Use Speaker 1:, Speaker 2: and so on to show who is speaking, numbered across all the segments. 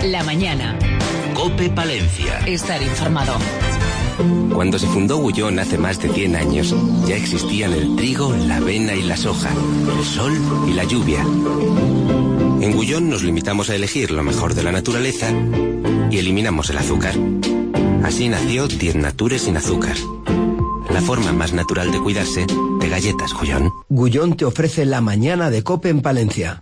Speaker 1: La mañana.
Speaker 2: COPE Palencia.
Speaker 1: Estar informado.
Speaker 2: Cuando se fundó Gullón hace más de 100 años, ya existían el trigo, la avena y la soja, el sol y la lluvia. En Gullón nos limitamos a elegir lo mejor de la naturaleza y eliminamos el azúcar. Así nació 10 Nature sin azúcar. La forma más natural de cuidarse de galletas Gullón.
Speaker 3: Gullón te ofrece la mañana de COPE en Palencia.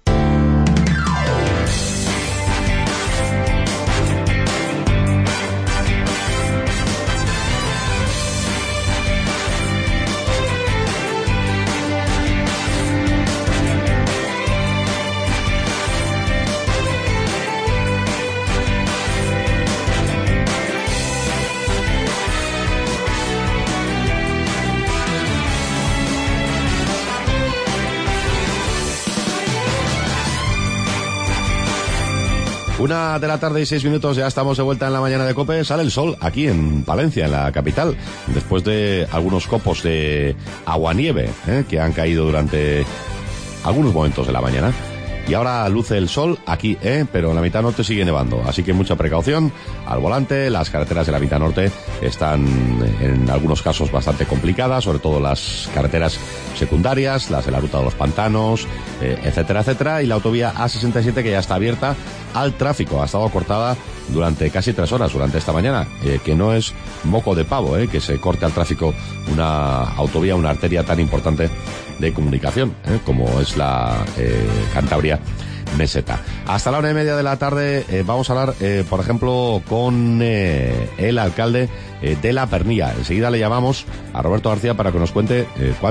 Speaker 4: Una de la tarde y 6 minutos, ya estamos de vuelta en la mañana de COPE. Sale el sol aquí en Palencia, en la capital, después de algunos copos de aguanieve que han caído durante algunos momentos de la mañana. Y ahora luce el sol aquí, pero en la mitad norte sigue nevando, así que mucha precaución al volante. Las carreteras de la mitad norte están en algunos casos bastante complicadas, sobre todo las carreteras secundarias, las de la ruta de los pantanos, etcétera, etcétera. Y la autovía A67, que ya está abierta al tráfico, ha estado cortada durante casi 3 horas durante esta mañana, que no es moco de pavo, que se corte al tráfico una autovía, una arteria tan importante de comunicación, como es la Cantabria Meseta. Hasta la 1:30 de la tarde vamos a hablar, por ejemplo, con el alcalde de La Pernilla. Enseguida le llamamos a Roberto García para que nos cuente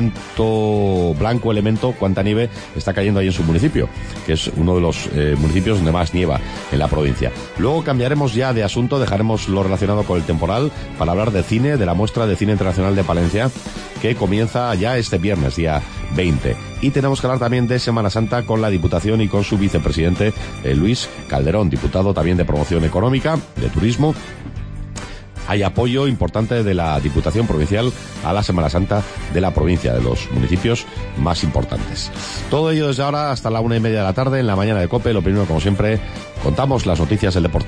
Speaker 4: cuánto blanco elemento, cuánta nieve está cayendo ahí en su municipio, que es uno de los municipios donde más nieva en la provincia. Luego cambiaremos ya de asunto, dejaremos lo relacionado con el temporal para hablar de cine, de la muestra de cine internacional de Palencia, que comienza ya este viernes, día 20. Y tenemos que hablar también de Semana Santa con la Diputación y con su vicepresidente Luis Calderón, diputado también de Promoción Económica, de Turismo. Hay apoyo importante de la Diputación Provincial a la Semana Santa de la provincia, de los municipios más importantes. Todo ello desde ahora hasta la 1:30 de la tarde en la mañana de COPE. Lo primero, como siempre, contamos las noticias del deporte.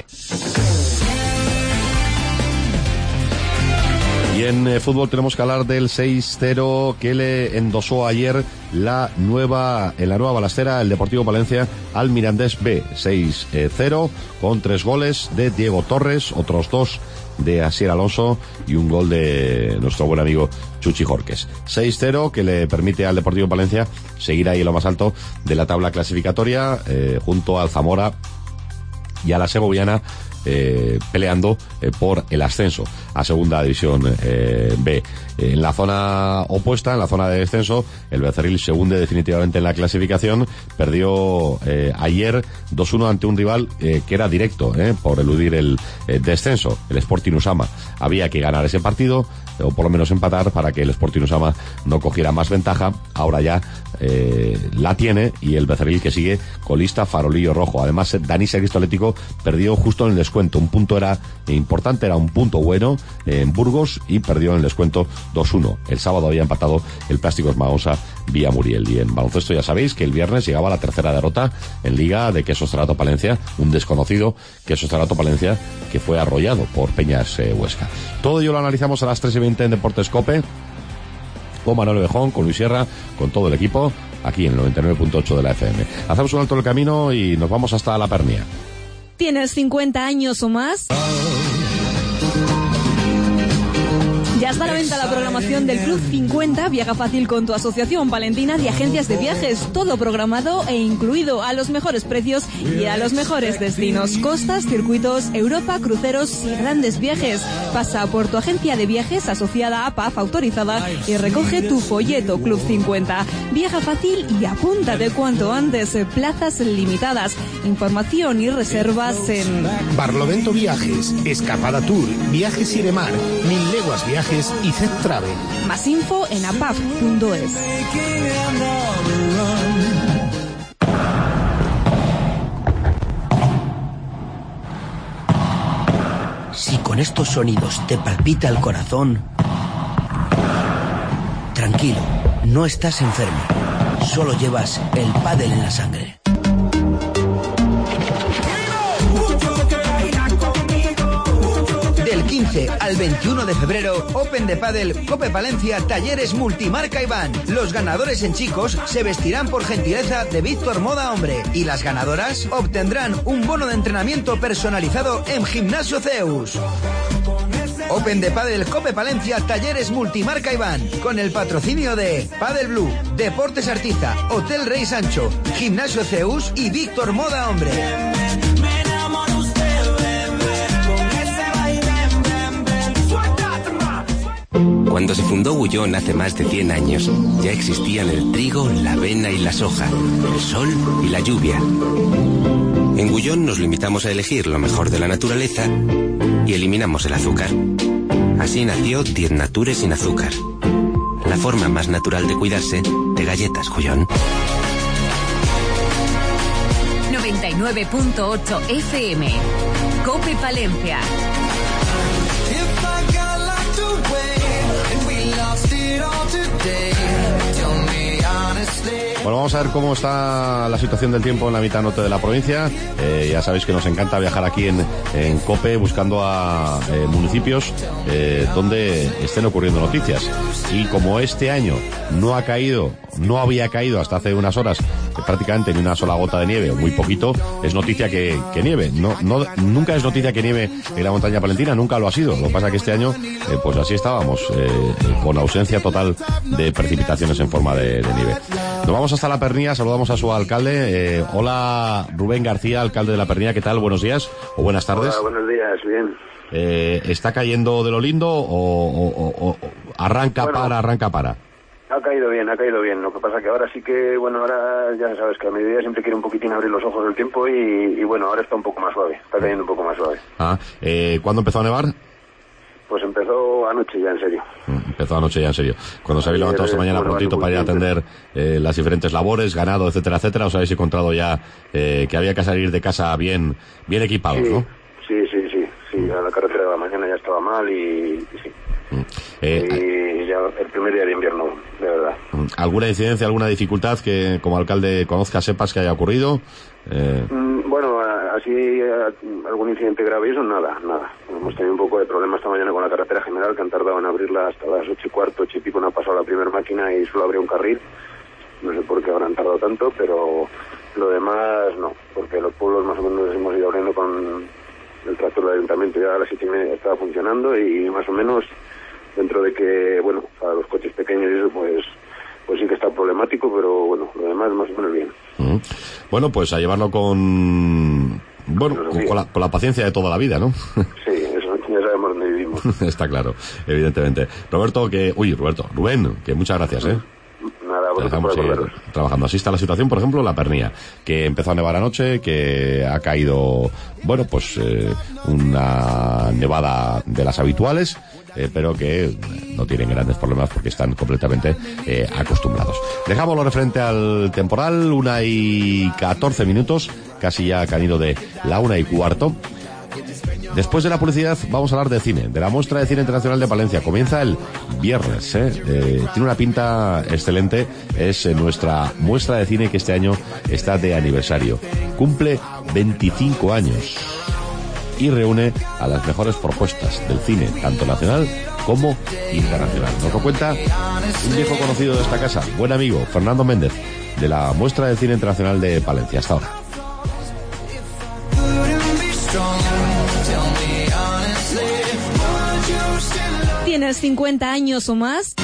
Speaker 4: Y en fútbol tenemos que hablar del 6-0 que le endosó ayer en la nueva balastera el Deportivo Palencia al Mirandés B. 6-0 con 3 goles de Diego Torres, otros 2 de Asier Alonso y un gol de nuestro buen amigo Chuchi Jorques. 6-0 que le permite al Deportivo Palencia seguir ahí en lo más alto de la tabla clasificatoria, junto al Zamora y a la Segoviana, peleando por el ascenso a Segunda División B. En la zona opuesta, en la zona de descenso, el Becerril se hunde definitivamente en la clasificación. Perdió ayer 2-1 ante un rival que era directo por eludir el descenso, el Sporting Usama. Había que ganar ese partido, o por lo menos empatar, para que el Sporting Usama no cogiera más ventaja. Ahora ya la tiene, y el Becerril, que sigue colista, farolillo rojo. Además, Danisa Cristolético perdió justo en el descuento. Un punto era importante, era un punto bueno en Burgos, y perdió en el descuento 2-1. El sábado había empatado el Plásticos Magonsa vía Muriel. Y en baloncesto ya sabéis que el viernes llegaba la tercera derrota en Liga de Quesos Cerato Palencia, un desconocido Quesos Cerato Palencia que fue arrollado por Peñas Huesca. Todo ello lo analizamos a las 3:20 en Deportes COPE, con Manuel Bejón, con Luis Sierra, con todo el equipo, aquí en el 99.8 de la FM. Hacemos un alto en el camino y nos vamos hasta La Pernilla.
Speaker 5: ¿Tienes 50 años o más? Ya está a la venta la programación del Club 50. Viaja fácil con tu asociación palentina de agencias de viajes. Todo programado e incluido, a los mejores precios y a los mejores destinos. Costas, circuitos, Europa, cruceros y grandes viajes. Pasa por tu agencia de viajes asociada a PAF autorizada y recoge tu folleto Club 50. Viaja fácil y apúntate cuanto antes. Plazas limitadas. Información y reservas en
Speaker 6: Barlovento Viajes, Escapada Tour, Viajes Iremar, Mil Leguas Viajes y Z-Travel.
Speaker 5: Más info en apaf.es.
Speaker 3: Si con estos sonidos te palpita el corazón, tranquilo, no estás enfermo. Solo llevas el pádel en la sangre.
Speaker 1: 15 al 21 de febrero, Open de Pádel Cope Palencia Talleres Multimarca Iván. Los ganadores en chicos se vestirán por gentileza de Víctor Moda Hombre y las ganadoras obtendrán un bono de entrenamiento personalizado en Gimnasio Zeus. Open de Pádel Cope Palencia Talleres Multimarca Iván, con el patrocinio de Padel Blue, Deportes Artiza, Hotel Rey Sancho, Gimnasio Zeus y Víctor Moda Hombre.
Speaker 2: Cuando se fundó Bullón hace más de 100 años, ya existían el trigo, la avena y la soja, el sol y la lluvia. En Bullón nos limitamos a elegir lo mejor de la naturaleza y eliminamos el azúcar. Así nació 10 Nature sin azúcar. La forma más natural de cuidarse de galletas Bullón.
Speaker 7: 99.8 FM. Cope Palencia.
Speaker 4: Bueno, vamos a ver cómo está la situación del tiempo en la mitad norte de la provincia. Ya sabéis que nos encanta viajar aquí en COPE buscando a municipios donde estén ocurriendo noticias. Y como este año no había caído hasta hace unas horas prácticamente ni una sola gota de nieve, o muy poquito, es noticia que nieve. Nunca es noticia que nieve en la montaña palentina, nunca lo ha sido. Lo que pasa es que este año, pues así estábamos, con ausencia total de precipitaciones en forma de nieve. Nos vamos hasta La Pernía, saludamos a su alcalde. Hola, Rubén García, alcalde de La Pernía, ¿qué tal? Buenos días o buenas tardes.
Speaker 8: Hola, buenos días, bien.
Speaker 4: ¿Está cayendo de lo lindo o arranca para?
Speaker 8: Ha caído bien. Lo que pasa que ahora sí que, ahora ya sabes que a mediodía siempre quiere un poquitín abrir los ojos del tiempo y ahora está un poco más suave, está cayendo un poco más suave.
Speaker 4: ¿Cuándo empezó a nevar?
Speaker 8: Pues empezó anoche ya, en serio.
Speaker 4: Empezó anoche ya, en serio. Cuando se habéis levantado esta mañana prontito para ir a atender las diferentes labores, ganado, etcétera, etcétera, os habéis encontrado ya que había que salir de casa bien equipados,
Speaker 8: sí,
Speaker 4: ¿no?
Speaker 8: Sí, a la carretera de la mañana ya estaba mal y sí. Y ya el primer día de invierno, de verdad.
Speaker 4: ¿Alguna incidencia, alguna dificultad que como alcalde conozcas, sepas que haya ocurrido?
Speaker 8: Así algún incidente grave, eso nada. Hemos tenido un poco de problema esta mañana con la carretera general, que han tardado en abrirla hasta las 8:15, 8:00, no ha pasado la primera máquina y solo abrió un carril. No sé por qué habrán tardado tanto, pero lo demás no, porque los pueblos más o menos hemos ido abriendo con el tractor del ayuntamiento, ya a las 7:30 estaba funcionando y más o menos, dentro de que, para los coches pequeños y eso, pues sí que está problemático, pero lo demás más o menos bien.
Speaker 4: Bueno, pues a llevarlo con la paciencia de toda la vida, ¿no?
Speaker 8: Sí, eso ya sabemos dónde vivimos.
Speaker 4: Está claro, evidentemente. Rubén, que muchas gracias,
Speaker 8: Nada, dejamos
Speaker 4: ir trabajando. Así está la situación, por ejemplo, en La Pernía, que empezó a nevar anoche, que ha caído, una nevada de las habituales, pero que no tienen grandes problemas porque están completamente acostumbrados. Dejamos lo referente al temporal, 1:14, casi ya ha caído de la 1:15. Después de la publicidad vamos a hablar de cine, de la Muestra de Cine Internacional de Palencia. Comienza el viernes, tiene una pinta excelente. Es nuestra muestra de cine que este año está de aniversario. Cumple 25 años y reúne a las mejores propuestas del cine, tanto nacional como internacional. Nos lo cuenta un viejo conocido de esta casa, buen amigo, Fernando Méndez, de la Muestra de Cine Internacional de Palencia. Hasta ahora.
Speaker 5: ¿Tienes 50 años o más?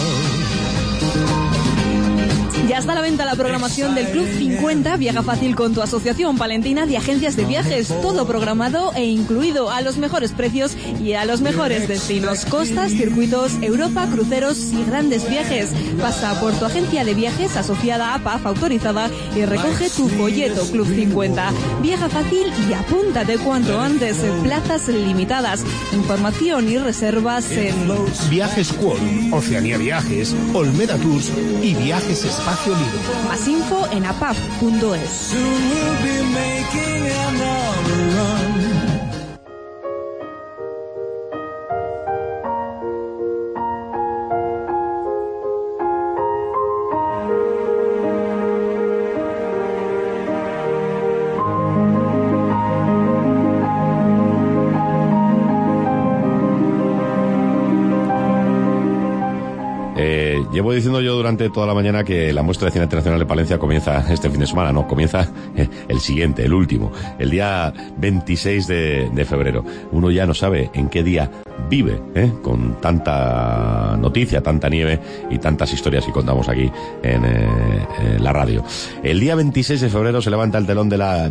Speaker 5: Ya está a la venta la programación del Club 50. Viaja fácil con tu asociación palentina de agencias de viajes. Todo programado e incluido a los mejores precios y a los mejores destinos. Costas, circuitos, Europa, cruceros y grandes viajes. Pasa por tu agencia de viajes asociada a PAF autorizada y recoge tu folleto Club 50. Viaja fácil y apúntate cuanto antes. Plazas limitadas. Información y reservas en
Speaker 6: Viajes Quorum, Oceanía Viajes, Olmeda Tours y Viajes Espacio Libre.
Speaker 5: Más info en apaf.es.
Speaker 4: llevo diciendo yo durante toda la mañana que la muestra de cine internacional de Palencia comienza este fin de semana, no, comienza el siguiente, el último, el día 26 de febrero. Uno ya no sabe en qué día vive, con tanta noticia, tanta nieve y tantas historias que contamos aquí en la radio. El día 26 de febrero se levanta el telón de la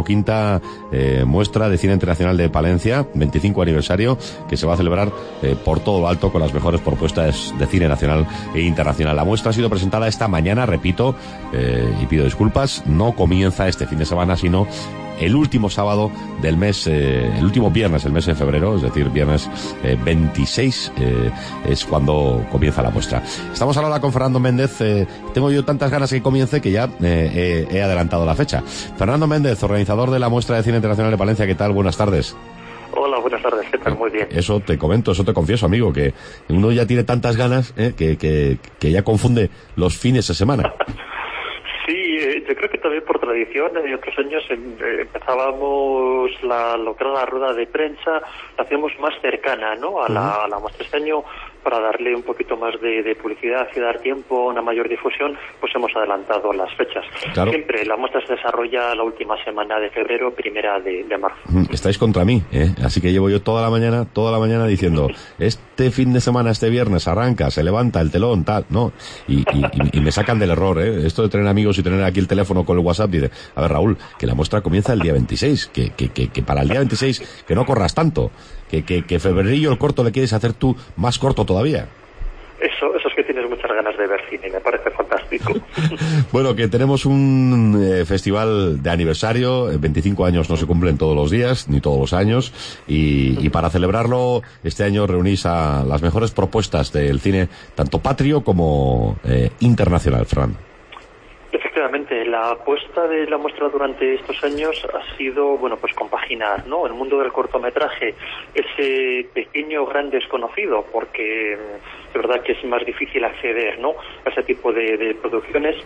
Speaker 4: 25ª muestra de cine internacional de Palencia, 25 aniversario, que se va a celebrar por todo lo alto con las mejores propuestas de cine nacional e internacional. La muestra ha sido presentada esta mañana, repito, y pido disculpas, no comienza este fin de semana, sino el último sábado del mes, el último viernes del mes de febrero, es decir, viernes 26, es cuando comienza la muestra. Estamos ahora con Fernando Méndez. Tengo yo tantas ganas que comience que ya he adelantado la fecha. Fernando Méndez, organizador de la muestra de cine internacional de Palencia, ¿qué tal? Buenas tardes.
Speaker 9: Hola, buenas tardes, ¿qué tal? Muy bien.
Speaker 4: Eso te comento, eso te confieso, amigo, que uno ya tiene tantas ganas que ya confunde los fines de semana.
Speaker 9: Sí, yo creo que también por tradición, en otros años empezábamos lo que era la rueda de prensa, la hacíamos más cercana, ¿no? A la muestra. Este año, para darle un poquito más de publicidad y dar tiempo, una mayor difusión, pues hemos adelantado las fechas. Claro. Siempre la muestra se desarrolla la última semana de febrero, primera de marzo.
Speaker 4: Estáis contra mí, así que llevo yo toda la mañana diciendo, este fin de semana, este viernes arranca, se levanta el telón, tal, ¿no? Y me sacan del error, esto de tener amigos y tener aquí el teléfono con el WhatsApp, dice, a ver, Raúl, que la muestra comienza el día 26, que para el día 26 que no corras tanto, que febrerillo el corto le quieres hacer tú más corto todavía.
Speaker 9: Eso es que tienes muchas ganas de ver cine, me parece fantástico.
Speaker 4: Bueno, que tenemos un festival de aniversario, 25 años no se cumplen todos los días, ni todos los años, y para celebrarlo, este año reunís a las mejores propuestas del cine, tanto patrio como internacional, Fran.
Speaker 9: Efectivamente, la apuesta de la muestra durante estos años ha sido, bueno, pues compaginar, ¿no? El mundo del cortometraje, ese pequeño gran desconocido, porque es verdad que es más difícil acceder, ¿no?, a ese tipo de producciones.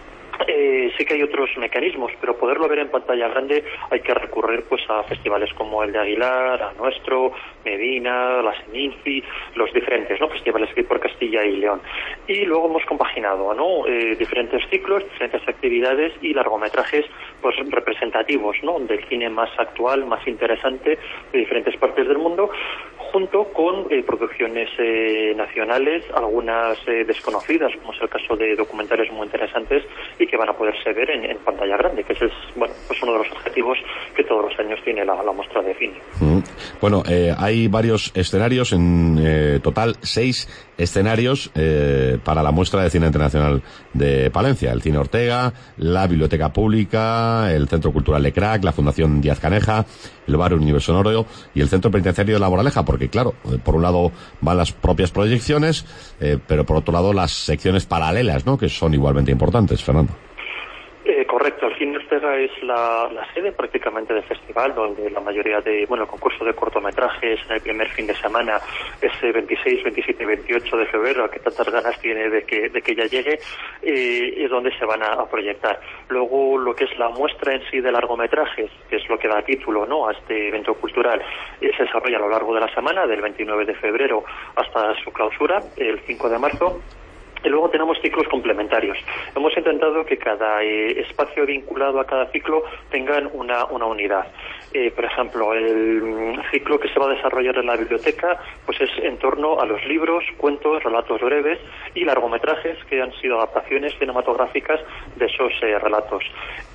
Speaker 9: Sí que hay otros mecanismos, pero poderlo ver en pantalla grande hay que recurrir pues a festivales como el de Aguilar, a Nuestro, Medina, la Seminci, los diferentes, ¿no?, festivales que hay por Castilla y León. Y luego hemos compaginado, ¿no?, diferentes ciclos, diferentes actividades y largometrajes pues representativos, ¿no?, del cine más actual, más interesante de diferentes partes del mundo, junto con producciones nacionales, algunas desconocidas, como es el caso de documentales muy interesantes y que van a poderse ver en pantalla grande, que ese es, bueno, pues uno de los objetivos que todos los años tiene la muestra de cine.
Speaker 4: Bueno, hay varios escenarios, en total 6 escenarios para la muestra de cine internacional de Palencia: el Cine Ortega, la Biblioteca Pública, el Centro Cultural de Crac, la Fundación Díaz Caneja, el Bar Universo Sonoro y el Centro Penitenciario de La Moraleja, porque claro, por un lado van las propias proyecciones, pero por otro lado las secciones paralelas, ¿no?, que son igualmente importantes, Fernando.
Speaker 9: Correcto, el Cine Ortega es la sede prácticamente del festival, donde la mayoría el concurso de cortometrajes en el primer fin de semana, ese 26, 27 y 28 de febrero, que tantas ganas tiene de que ya llegue, es donde se van a proyectar. Luego, lo que es la muestra en sí de largometrajes, que es lo que da título, ¿no?, a este evento cultural, se desarrolla a lo largo de la semana, del 29 de febrero hasta su clausura, el 5 de marzo. Y luego tenemos ciclos complementarios. Hemos intentado que cada espacio vinculado a cada ciclo tengan una unidad. Por ejemplo, el ciclo que se va a desarrollar en la biblioteca pues es en torno a los libros, cuentos, relatos breves y largometrajes que han sido adaptaciones cinematográficas de esos relatos.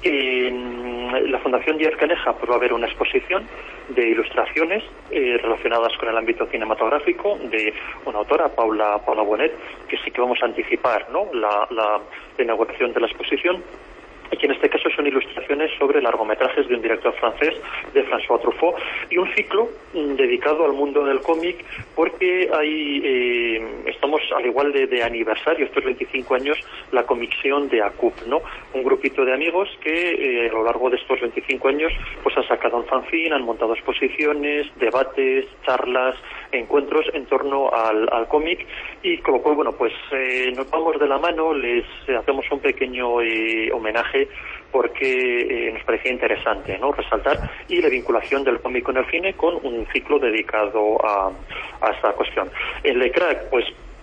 Speaker 9: En la Fundación Díaz Caneja pues va a haber una exposición de ilustraciones relacionadas con el ámbito cinematográfico de una autora, Paula Bonet, que sí que vamos a anticipar, ¿no?, la inauguración de la exposición, y que en este caso son ilustraciones sobre largometrajes de un director francés, de François Truffaut, y un ciclo dedicado al mundo del cómic, porque estamos al igual de aniversario, estos 25 años, la Comixión de ACUP, ¿no?, un grupito de amigos que a lo largo de estos 25 años pues han sacado un fanzine, han montado exposiciones, debates, charlas, encuentros en torno al cómic, y con lo cual, bueno, pues nos vamos de la mano, les hacemos un pequeño homenaje, porque nos parecía interesante, ¿no?, resaltar, y la vinculación del cómic con el cine con un ciclo dedicado a esta cuestión. El de Crack, pues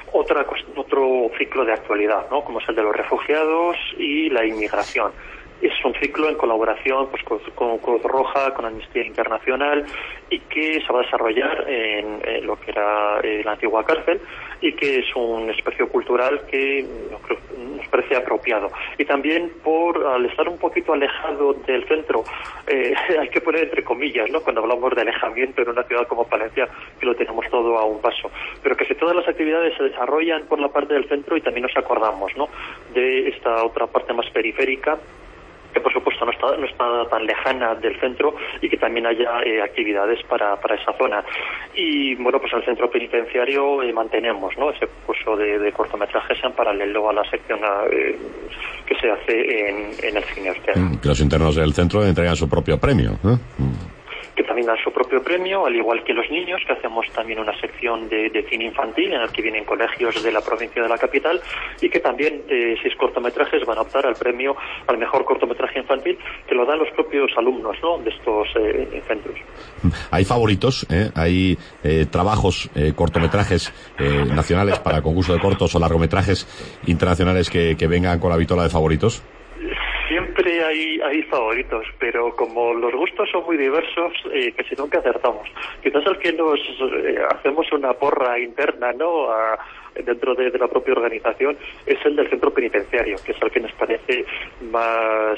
Speaker 9: otro ciclo de actualidad, ¿no? Como es el de los refugiados y la inmigración. Es un ciclo en colaboración pues con Cruz Roja, con Amnistía Internacional, y que se va a desarrollar en lo que era la antigua cárcel, y que es un espacio cultural que nos parece apropiado. Y también al estar un poquito alejado del centro, hay que poner entre comillas, ¿no? Cuando hablamos de alejamiento en una ciudad como Palencia, que lo tenemos todo a un paso. Pero que si todas las actividades se desarrollan por la parte del centro, y también nos acordamos, ¿no?, de esta otra parte más periférica, que por supuesto no está tan lejana del centro, y que también haya actividades para esa zona. Y bueno, pues en el centro penitenciario mantenemos, ¿no?, ese curso de cortometrajes en paralelo a la sección que se hace en el Cine Ortega.
Speaker 4: Que los internos del centro entregan su propio premio, ¿eh?
Speaker 9: Que también dan su propio premio, al igual que los niños, que hacemos también una sección de cine infantil en el que vienen colegios de la provincia de la capital, y que también 6 cortometrajes van a optar al premio al mejor cortometraje infantil, que lo dan los propios alumnos, ¿no?, de estos centros.
Speaker 4: ¿Hay favoritos? ¿Hay trabajos, cortometrajes nacionales para concurso de cortos o largometrajes internacionales que vengan con la vitola de favoritos?
Speaker 9: Siempre hay favoritos, pero como los gustos son muy diversos, casi nunca acertamos. Quizás el que nos hacemos una porra interna, ¿no?, dentro de la propia organización, es el del centro penitenciario, que es el que nos parece más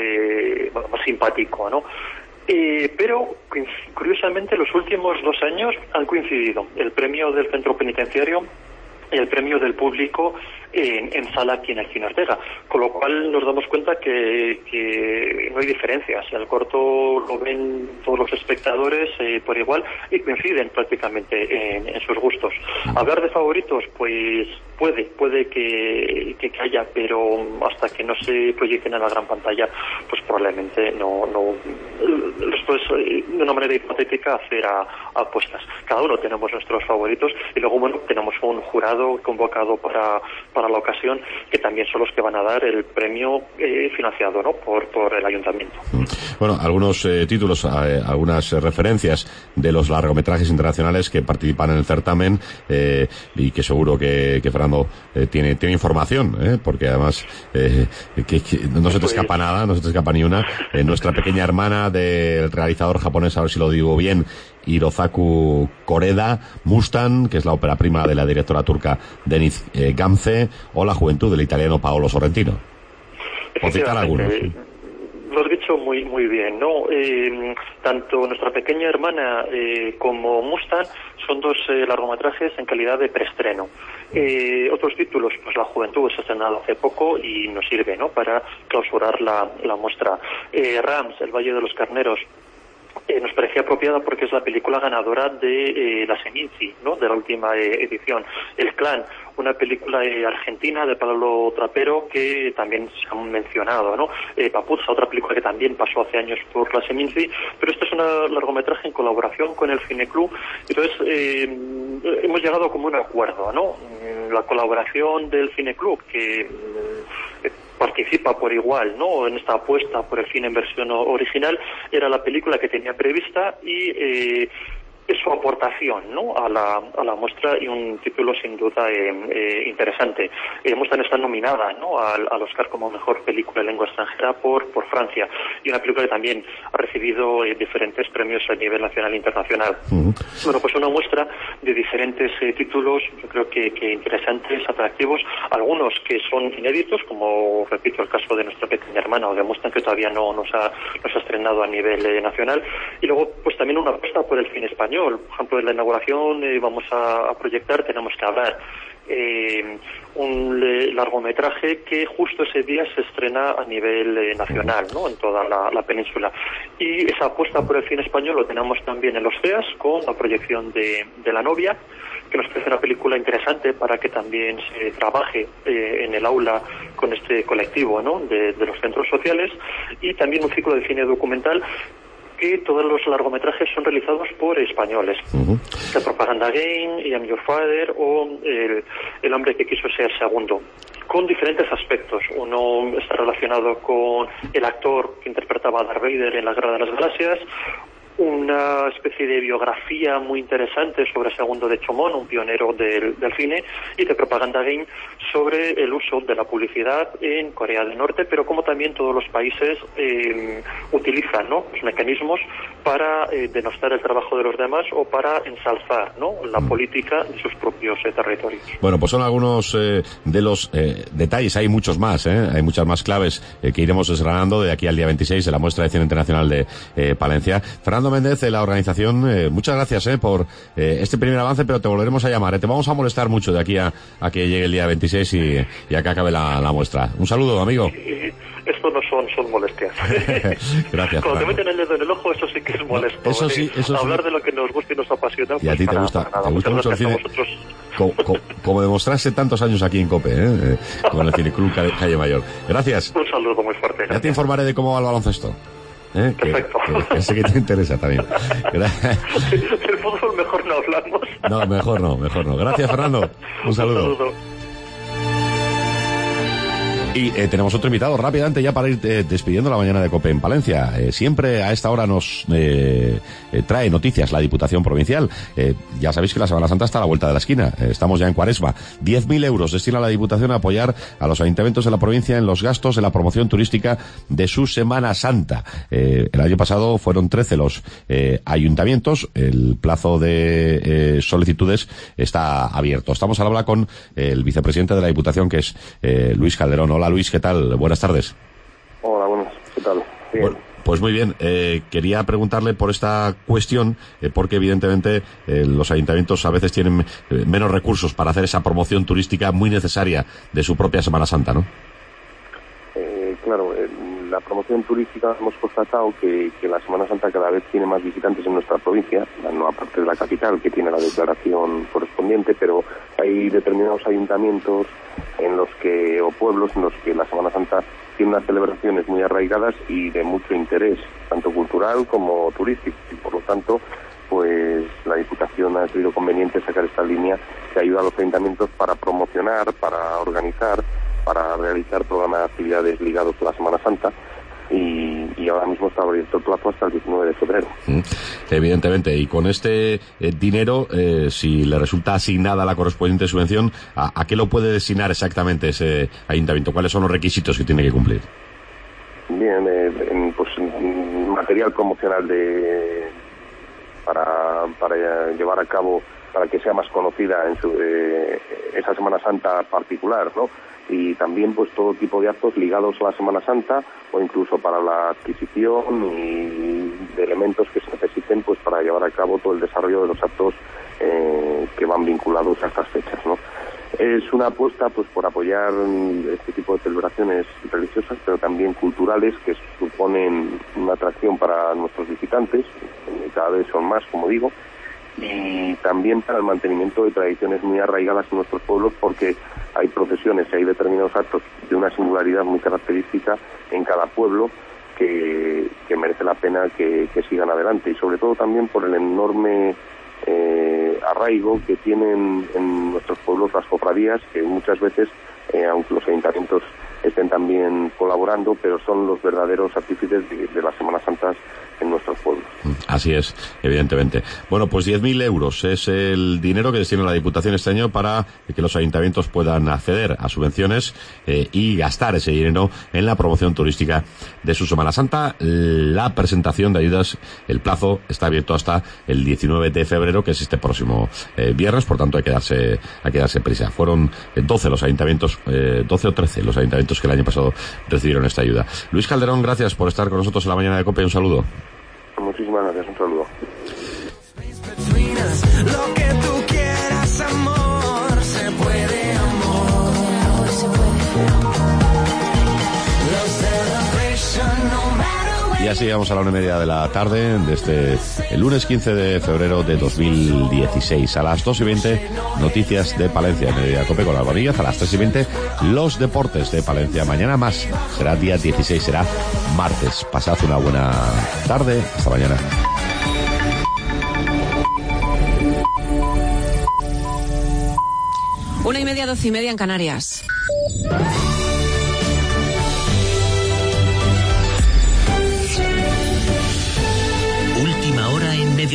Speaker 9: simpático, ¿no? Pero curiosamente los últimos 2 años han coincidido el premio del centro penitenciario y el premio del público en sala aquí en el Cine Ortega, con lo cual nos damos cuenta que no hay diferencias. El corto lo ven todos los espectadores por igual, y coinciden prácticamente en sus gustos. Hablar de favoritos, pues puede que haya, pero hasta que no se proyecten en la gran pantalla, pues probablemente no después, de una manera hipotética, hacer apuestas. Cada uno tenemos nuestros favoritos, y luego, bueno, tenemos un jurado convocado para la ocasión, que también son los que van a dar el premio financiado, ¿no?, por el ayuntamiento.
Speaker 4: Bueno, algunos títulos, algunas referencias de los largometrajes internacionales que participan en el certamen, y que seguro que Fernando tiene información, porque además que no se te escapa nada, no se te escapa ni una. Nuestra pequeña hermana del realizador japonés, a ver si lo digo bien, Hirozaku Koreda, Mustang, que es la ópera prima de la directora turca Deniz Gamze, o La juventud del italiano Paolo Sorrentino, por citar algunos.
Speaker 9: Lo has dicho muy bien, ¿no? Tanto Nuestra pequeña hermana como Mustang son 2 largometrajes en calidad de preestreno. Otros títulos, pues La juventud se ha estrenado hace poco y nos sirve, ¿no?, para clausurar la muestra. Rams, El valle de los carneros, nos parecía apropiada porque es la película ganadora de la Seminci, ¿no?, de la última edición. El Clan, una película argentina de Pablo Trapero, que también se han mencionado, ¿no? Papuza, otra película que también pasó hace años por la Seminci, pero este es un largometraje en colaboración con el Cineclub. Entonces hemos llegado como a un acuerdo, ¿no? La colaboración del Cineclub, que participa por igual, ¿no?, en esta apuesta por el cine en versión original, era la película que tenía prevista, y es su aportación, ¿no?, a la muestra, y un título sin duda interesante. Mustang está nominada, ¿no?, al Oscar como mejor película en lengua extranjera por Francia, y una película que también ha recibido diferentes premios a nivel nacional e internacional. Bueno, pues una muestra de diferentes títulos, yo creo que interesantes, atractivos, algunos que son inéditos, como repito el caso de Nuestra pequeña hermana o de Mustang, que todavía no nos ha estrenado a nivel nacional, y luego pues también una apuesta por el cine español. Por ejemplo, en la inauguración vamos a proyectar Tenemos que hablar, un largometraje que justo ese día se estrena a nivel nacional, ¿no?, en toda la península. Y esa apuesta por el cine español lo tenemos también en los CEAS, con la proyección de La novia, que nos parece una película interesante para que también se trabaje en el aula con este colectivo, ¿no?, de los centros sociales, y también un ciclo de cine documental, que todos los largometrajes son realizados por españoles. The Propaganda Game, I Am Your Father, o El hombre que quiso ser segundo, con diferentes aspectos. Uno está relacionado con el actor que interpretaba a Darth Vader en La Guerra de las Galaxias, una especie de biografía muy interesante sobre Segundo de Chomón, un pionero del cine, y de Propaganda Game sobre el uso de la publicidad en Corea del Norte, pero como también todos los países utilizan, ¿no?, los mecanismos para denostar el trabajo de los demás o para ensalzar, ¿no?, la política de sus propios territorios.
Speaker 4: Bueno, pues son algunos de los detalles, hay muchos más, hay muchas más claves que iremos desgranando de aquí al día 26 de la Muestra de Cine Internacional de Palencia. Fernando Méndez, de la organización, muchas gracias por este primer avance, pero te volveremos a llamar. Te vamos a molestar mucho de aquí a que llegue el día 26 y a que acabe la muestra. Un saludo, amigo.
Speaker 9: Esto no son molestias.
Speaker 4: Gracias.
Speaker 9: Cuando te meten el dedo en el ojo, eso sí que es molesto.
Speaker 4: Eso sí.
Speaker 9: Hablar de lo que nos gusta y nos apasiona.
Speaker 4: Y a ti te gusta mucho el cine. Como demostraste tantos años aquí en COPE, con el Cineclub Calle Mayor. Gracias.
Speaker 9: Un saludo muy fuerte.
Speaker 4: Ya te informaré de cómo va el baloncesto.
Speaker 9: Perfecto.
Speaker 4: Que sé que te interesa también.
Speaker 9: Del fútbol mejor no hablamos.
Speaker 4: No, mejor no. Gracias, Fernando. Un saludo. Y tenemos otro invitado rápidamente ya para ir despidiendo la mañana de COPE en Palencia. Siempre a esta hora nos trae noticias la Diputación Provincial. Ya sabéis que la Semana Santa está a la vuelta de la esquina. Estamos ya en Cuaresma. 10.000 euros destina la Diputación a apoyar a los ayuntamientos de la provincia en los gastos de la promoción turística de su Semana Santa. El año pasado fueron 13 los ayuntamientos. El plazo de solicitudes está abierto. Estamos al habla con el vicepresidente de la Diputación, que es Luis Calderón. Hola Luis, ¿qué tal? Buenas tardes.
Speaker 10: Hola, buenas. ¿Qué tal? Bien.
Speaker 4: Bueno, pues muy bien. Quería preguntarle por esta cuestión, porque evidentemente los ayuntamientos a veces tienen menos recursos para hacer esa promoción turística muy necesaria de su propia Semana Santa, ¿no?
Speaker 10: Claro, la promoción turística hemos constatado que la Semana Santa cada vez tiene más visitantes en nuestra provincia, no aparte de la capital, que tiene la declaración correspondiente, pero hay determinados ayuntamientos o pueblos en los que la Semana Santa tiene unas celebraciones muy arraigadas y de mucho interés, tanto cultural como turístico, y por lo tanto pues la Diputación ha creído conveniente sacar esta línea que ayuda a los ayuntamientos para promocionar, para organizar, para realizar programas de actividades ligados a la Semana Santa, y ahora mismo está abierto el plazo hasta el 19 de febrero.
Speaker 4: Evidentemente, y con este dinero, si le resulta asignada la correspondiente subvención, ¿a qué lo puede destinar exactamente ese ayuntamiento? ¿Cuáles son los requisitos que tiene que cumplir?
Speaker 10: Bien, pues material promocional para llevar a cabo, para que sea más conocida en esa Semana Santa particular, ¿no? Y también pues todo tipo de actos ligados a la Semana Santa, o incluso para la adquisición y de elementos que se necesiten pues para llevar a cabo todo el desarrollo de los actos que van vinculados a estas fechas, ¿no? Es una apuesta pues por apoyar este tipo de celebraciones religiosas, pero también culturales, que suponen una atracción para nuestros visitantes, cada vez son más, como digo, y también para el mantenimiento de tradiciones muy arraigadas en nuestros pueblos, porque hay procesiones y hay determinados actos de una singularidad muy característica en cada pueblo que merece la pena que sigan adelante, y sobre todo también por el enorme arraigo que tienen en nuestros pueblos las cofradías, que muchas veces, aunque los ayuntamientos estén también colaborando, pero son los verdaderos artífices de las Semanas Santas en nuestros pueblos.
Speaker 4: Así es, evidentemente. Bueno, pues 10.000 euros es el dinero que destina la Diputación este año para que los ayuntamientos puedan acceder a subvenciones y gastar ese dinero en la promoción turística de su Semana Santa. La presentación de ayudas, el plazo está abierto hasta el 19 de febrero, que es este próximo viernes, por tanto hay que darse prisa. Fueron 12 los ayuntamientos, 12 o 13 los ayuntamientos que el año pasado recibieron esta ayuda. Luis Calderón, gracias por estar con nosotros en la mañana de COPE. Un saludo.
Speaker 10: Muchísimas gracias, un saludo.
Speaker 11: Lo que tú quieras, amor, se puede, amor, se puede, amor.
Speaker 4: Y así llegamos a la 1:30 de la tarde desde el lunes 15 de febrero de 2016. A las 2:20, noticias de Palencia en Mediodía COPE con Álvaro Díaz. A las 3:20, los deportes de Palencia. Mañana más, será día 16, será martes. Pasad una buena tarde. Hasta mañana.
Speaker 12: Una y media, 12:30 en Canarias.
Speaker 6: Última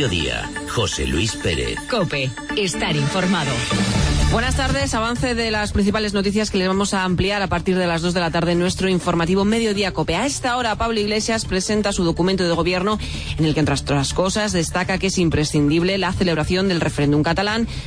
Speaker 3: mediodía, José Luis Pérez.
Speaker 7: COPE, estar informado.
Speaker 12: Buenas tardes, avance de las principales noticias que les vamos a ampliar a partir de las 2 de la tarde en nuestro informativo Mediodía COPE. A esta hora, Pablo Iglesias presenta su documento de gobierno en el que, entre otras cosas, destaca que es imprescindible la celebración del referéndum catalán,